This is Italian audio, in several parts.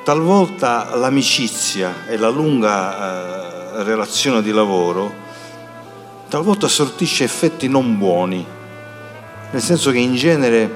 talvolta l'amicizia e la lunga relazione di lavoro talvolta sortisce effetti non buoni, nel senso che in genere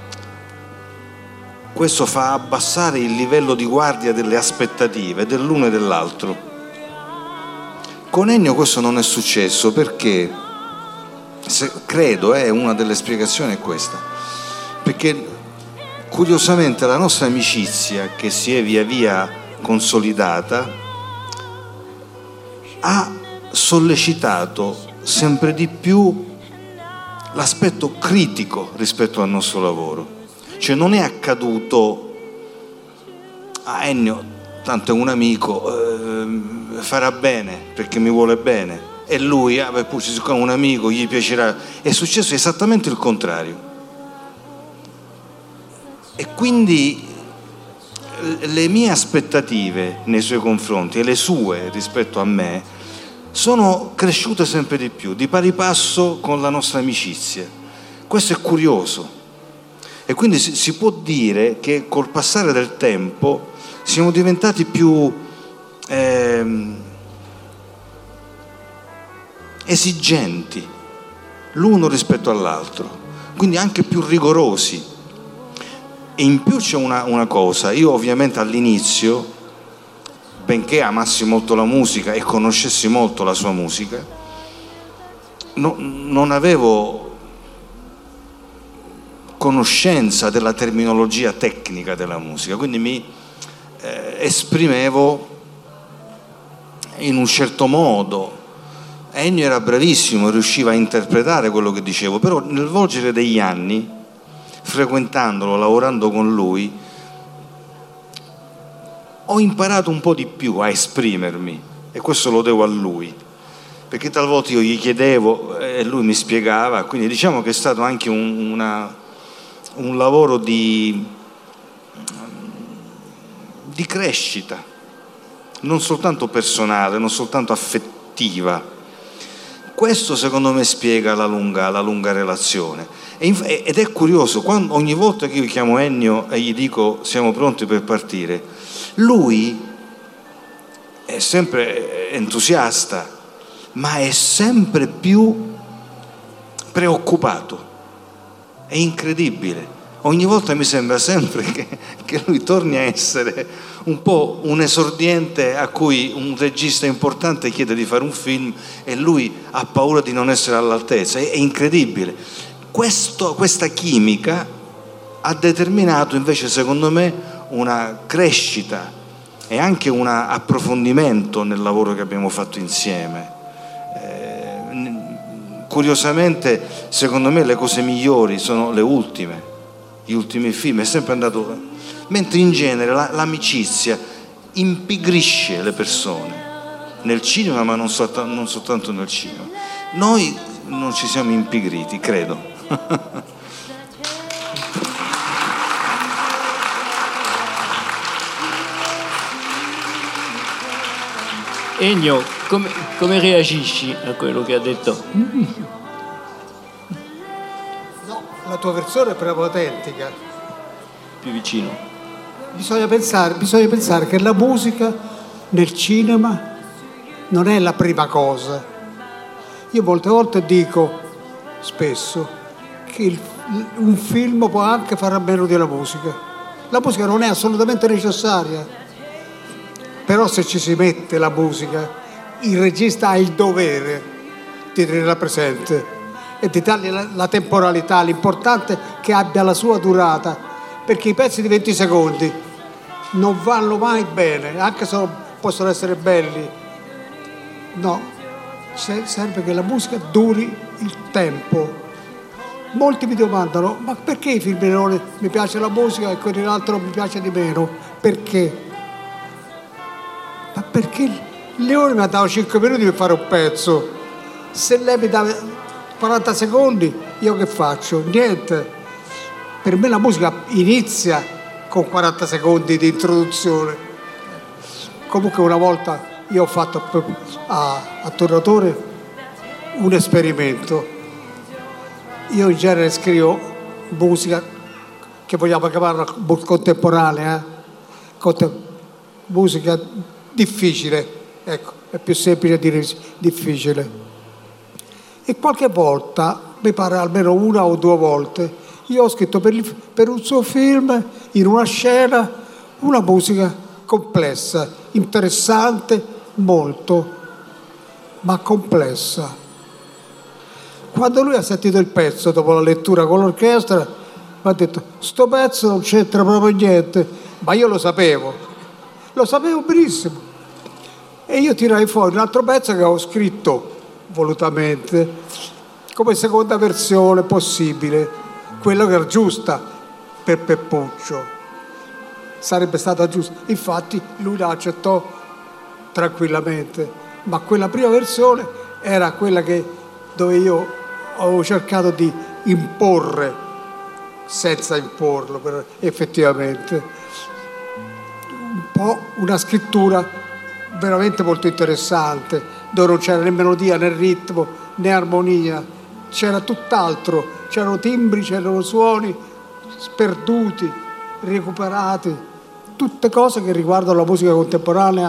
questo fa abbassare il livello di guardia delle aspettative dell'uno e dell'altro. Con Ennio questo non è successo perché, credo, una delle spiegazioni è questa, perché curiosamente la nostra amicizia, che si è via via consolidata, ha sollecitato sempre di più l'aspetto critico rispetto al nostro lavoro. Cioè non è accaduto Ennio, tanto è un amico, farà bene perché mi vuole bene, e lui, siccome è un amico gli piacerà. È successo esattamente il contrario. E quindi le mie aspettative nei suoi confronti e le sue rispetto a me sono cresciute sempre di più, di pari passo con la nostra amicizia. Questo è curioso. E quindi si può dire che col passare del tempo siamo diventati più esigenti l'uno rispetto all'altro, quindi anche più rigorosi. E in più c'è una cosa: io ovviamente all'inizio, benché amassi molto la musica e conoscessi molto la sua musica, non avevo conoscenza della terminologia tecnica della musica, quindi mi esprimevo in un certo modo. Ennio era bravissimo, riusciva a interpretare quello che dicevo, però nel volgere degli anni, frequentandolo, lavorando con lui, ho imparato un po' di più a esprimermi, e questo lo devo a lui, perché talvolta io gli chiedevo e lui mi spiegava. Quindi diciamo che è stato anche un lavoro di crescita, non soltanto personale, non soltanto affettiva. Questo secondo me spiega la lunga relazione. Ed è curioso, ogni volta che io chiamo Ennio e gli dico siamo pronti per partire, lui è sempre entusiasta, ma è sempre più preoccupato. È incredibile. Ogni volta mi sembra sempre che lui torni a essere un po' un esordiente a cui un regista importante chiede di fare un film e lui ha paura di non essere all'altezza. È incredibile. Questa chimica ha determinato invece, secondo me, una crescita e anche un approfondimento nel lavoro che abbiamo fatto insieme. Curiosamente, secondo me, le cose migliori sono le ultime. Gli ultimi film è sempre andato, mentre in genere l'amicizia impigrisce le persone nel cinema, ma non soltanto nel cinema. Noi non ci siamo impigriti, credo. Ennio, come reagisci a quello che ha detto? La tua versione è proprio autentica. Più vicino. Bisogna pensare che la musica nel cinema non è la prima cosa. Io molte volte dico, spesso, che un film può anche fare a meno della musica. La musica non è assolutamente necessaria, però se ci si mette la musica, il regista ha il dovere di tenerla presente e di dargli la temporalità. L'importante è che abbia la sua durata, perché i pezzi di 20 secondi non vanno mai bene, anche se possono essere belli. No, serve che la musica duri il tempo. Molti mi domandano, ma perché i film leoni mi piace la musica e quelli l'altro mi piace di meno? Perché? Ma perché il Leone mi ha dato 5 minuti per fare un pezzo. Se lei mi dà 40 secondi, io che faccio? Niente. Per me la musica inizia con 40 secondi di introduzione. Comunque una volta io ho fatto a Tornatore un esperimento. Io in genere scrivo musica che vogliamo chiamarla contemporanea, musica difficile, ecco, è più semplice dire difficile. E qualche volta, mi pare almeno una o due volte, io ho scritto per un suo film, in una scena, una musica complessa, interessante, molto, ma complessa. Quando lui ha sentito il pezzo, dopo la lettura con l'orchestra, mi ha detto: sto pezzo non c'entra proprio niente, ma io lo sapevo benissimo. E io tirai fuori un altro pezzo che avevo scritto volutamente come seconda versione possibile, quella che era giusta per Peppuccio, sarebbe stata giusta. Infatti lui la accettò tranquillamente, ma quella prima versione era quella dove io avevo cercato di imporre senza imporlo, effettivamente un po' una scrittura veramente molto interessante, dove non c'era né melodia né ritmo né armonia, c'era tutt'altro, c'erano timbri, c'erano suoni sperduti, recuperati, tutte cose che riguardano la musica contemporanea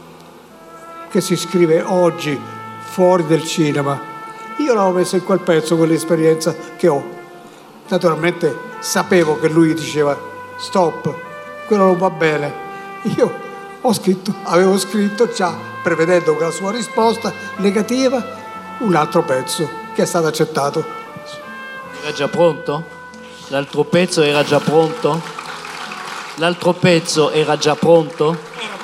che si scrive oggi fuori del cinema. Io l'avevo messo in quel pezzo, quell'esperienza che ho. Naturalmente sapevo che lui diceva stop, quello non va bene. Io avevo scritto già, prevedendo la sua risposta negativa, un altro pezzo che è stato accettato. Era già pronto? L'altro pezzo era già pronto? L'altro pezzo era già pronto?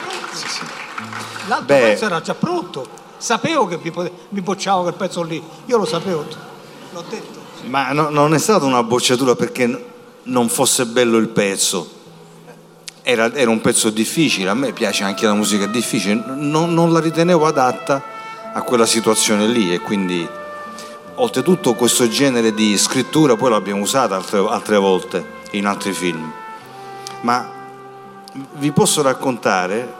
L'altro pezzo era già pronto. Sapevo che mi bocciavo quel pezzo lì, io lo sapevo, l'ho detto. Ma non è stata una bocciatura perché non fosse bello il pezzo, era un pezzo difficile, a me piace anche la musica difficile, non la ritenevo adatta a quella situazione lì, e quindi oltretutto questo genere di scrittura poi l'abbiamo usata altre volte in altri film. Ma vi posso raccontare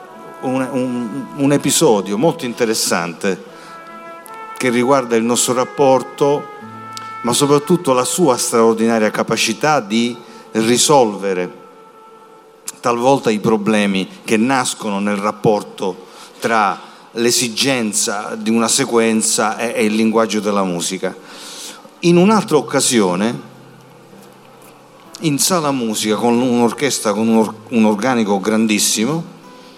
un episodio molto interessante che riguarda il nostro rapporto, ma soprattutto la sua straordinaria capacità di risolvere talvolta i problemi che nascono nel rapporto tra l'esigenza di una sequenza e il linguaggio della musica. In un'altra occasione, in sala musica, con un'orchestra, con un organico grandissimo,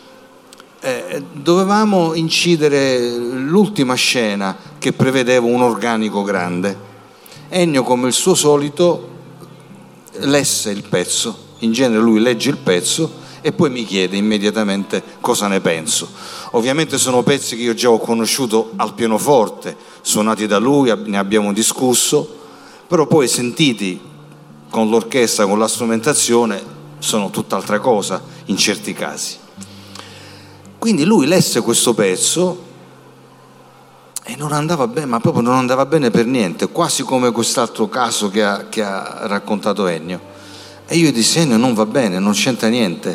dovevamo incidere l'ultima scena che prevedeva un organico grande. Ennio, come il suo solito, lesse il pezzo. In genere lui legge il pezzo e poi mi chiede immediatamente cosa ne penso. Ovviamente sono pezzi che io già ho conosciuto al pianoforte, suonati da lui, ne abbiamo discusso, però poi sentiti con l'orchestra, con la strumentazione, sono tutt'altra cosa in certi casi. Quindi lui lesse questo pezzo e non andava bene, ma proprio non andava bene per niente, quasi come quest'altro caso che ha raccontato Ennio. E io dissi: Ennio, non va bene, non c'entra niente.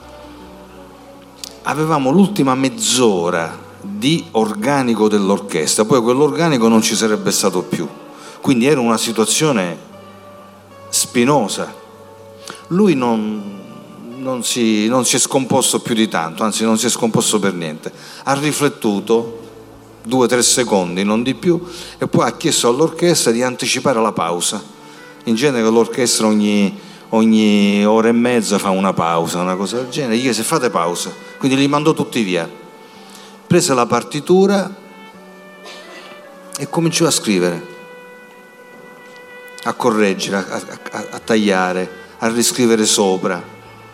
Avevamo l'ultima mezz'ora di organico dell'orchestra, poi quell'organico non ci sarebbe stato più, quindi era una situazione spinosa. Lui non si è scomposto più di tanto, anzi non si è scomposto per niente, ha riflettuto 2-3 secondi, non di più, e poi ha chiesto all'orchestra di anticipare la pausa. In genere l'orchestra ogni ora e mezza fa una pausa, una cosa del genere. Gli chiese: fate pausa, quindi li mandò tutti via, prese la partitura e cominciò a scrivere, a correggere, a tagliare, a riscrivere sopra.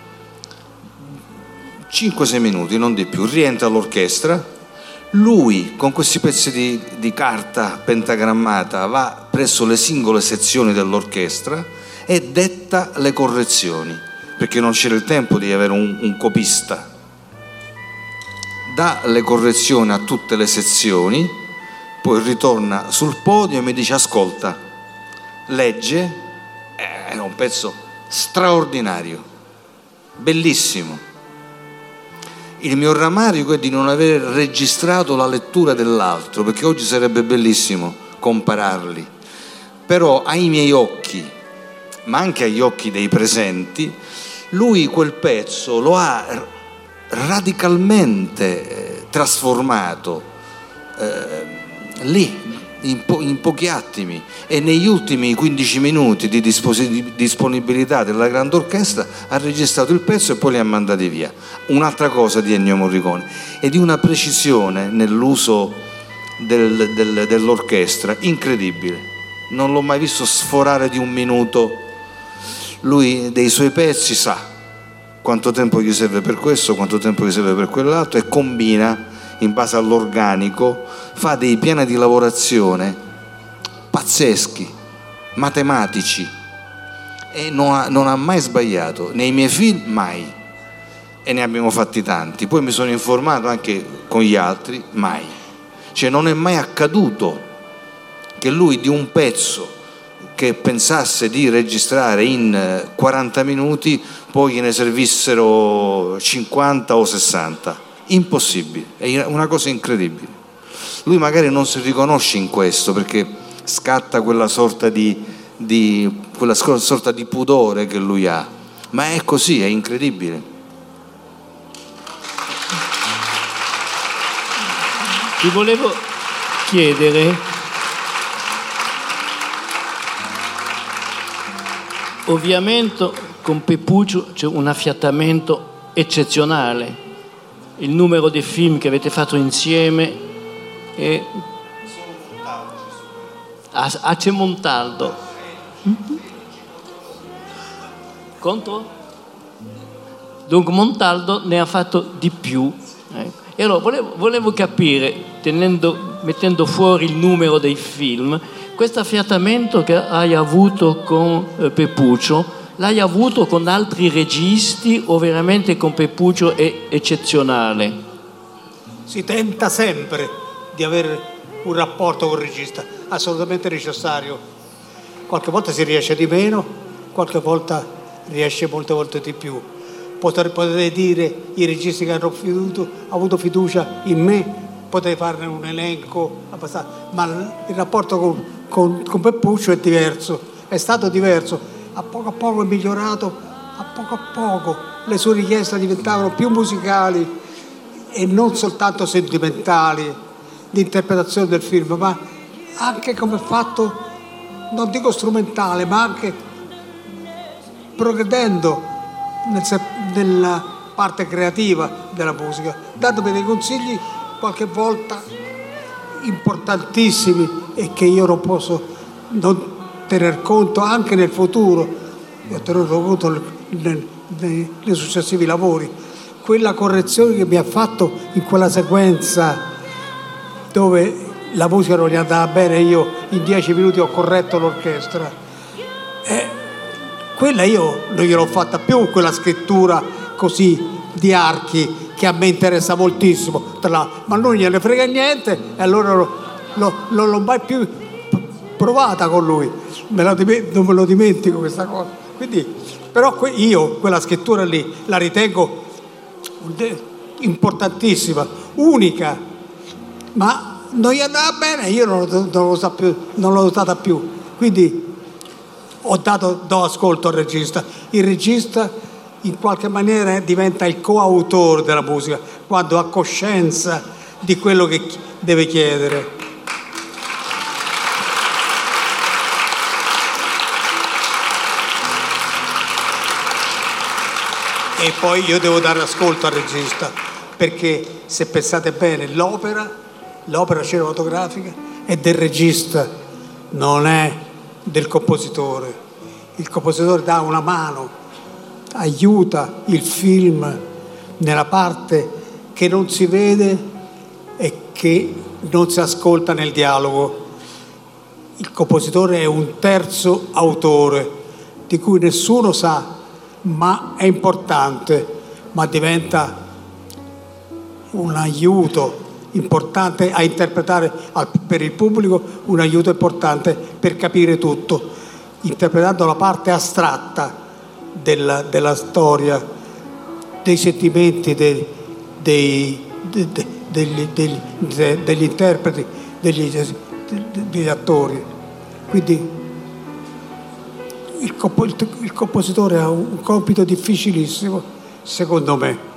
5-6 minuti, non di più. Rientra all'orchestra, lui con questi pezzi di carta pentagrammata va presso le singole sezioni dell'orchestra e detta le correzioni, perché non c'era il tempo di avere un copista. Dà le correzioni a tutte le sezioni, poi ritorna sul podio e mi dice: ascolta, legge. È un pezzo straordinario, bellissimo. Il mio rammarico è di non aver registrato la lettura dell'altro, perché oggi sarebbe bellissimo compararli, però ai miei occhi, ma anche agli occhi dei presenti, lui quel pezzo lo ha radicalmente trasformato lì, in pochi attimi, e negli ultimi 15 minuti di disponibilità della grande orchestra ha registrato il pezzo e poi li ha mandati via. Un'altra cosa di Ennio Morricone è di una precisione nell'uso dell'orchestra incredibile. Non l'ho mai visto sforare di un minuto. Lui dei suoi pezzi sa quanto tempo gli serve per questo, quanto tempo gli serve per quell'altro, e combina in base all'organico, fa dei piani di lavorazione pazzeschi, matematici, e non ha mai sbagliato. Nei miei film mai, e ne abbiamo fatti tanti. Poi mi sono informato anche con gli altri, mai. Cioè non è mai accaduto che lui di un pezzo che pensasse di registrare in 40 minuti poi gliene servissero 50 o 60. Impossibile, è una cosa incredibile. Lui magari non si riconosce in questo, perché scatta quella sorta di pudore che lui ha, ma è così, è incredibile. Ti volevo chiedere, ovviamente con Pepuccio c'è un affiatamento eccezionale. Il numero di film che avete fatto insieme è Ace Montaldo. Contro? Dunque Montaldo ne ha fatto di più. E allora volevo capire, mettendo fuori il numero dei film, questo affiatamento che hai avuto con Pepuccio, l'hai avuto con altri registi o veramente con Pepuccio è eccezionale? Si tenta sempre di avere un rapporto con il regista, assolutamente necessario. Qualche volta si riesce di meno, qualche volta riesce molte volte di più. Potrei dire i registi che hanno avuto fiducia in me, potrei farne un elenco abbastanza, ma il rapporto con Pepuccio è diverso, è stato diverso. A poco è migliorato, a poco le sue richieste diventavano più musicali e non soltanto sentimentali di interpretazione del film, ma anche come fatto, non dico strumentale, ma anche progredendo nella parte creativa della musica, dandomi dei consigli qualche volta importantissimi e che io non posso non tener conto anche nel futuro. Io ho tenuto conto nei successivi lavori. Quella correzione che mi ha fatto in quella sequenza dove la musica non gli andava bene, io in 10 minuti ho corretto l'orchestra, quella io non gliel'ho fatta più, quella scrittura così di archi che a me interessa moltissimo, ma non gliene frega niente, e allora non l'ho mai più provata con lui, non me lo dimentico questa cosa. Quindi, però io quella scrittura lì la ritengo importantissima, unica, ma non gli andava bene, io non l'ho usata più, quindi do ascolto al regista. Il regista in qualche maniera diventa il coautore della musica quando ha coscienza di quello che deve chiedere. E poi io devo dare ascolto al regista, perché se pensate bene l'opera cinematografica è del regista, non è del compositore. Il compositore dà una mano, aiuta il film nella parte che non si vede e che non si ascolta nel dialogo. Il compositore è un terzo autore di cui nessuno sa, ma è importante, ma diventa un aiuto importante a interpretare per il pubblico, un aiuto importante per capire tutto, interpretando la parte astratta della storia, dei sentimenti degli interpreti, degli attori. Quindi il compositore ha un compito difficilissimo, secondo me.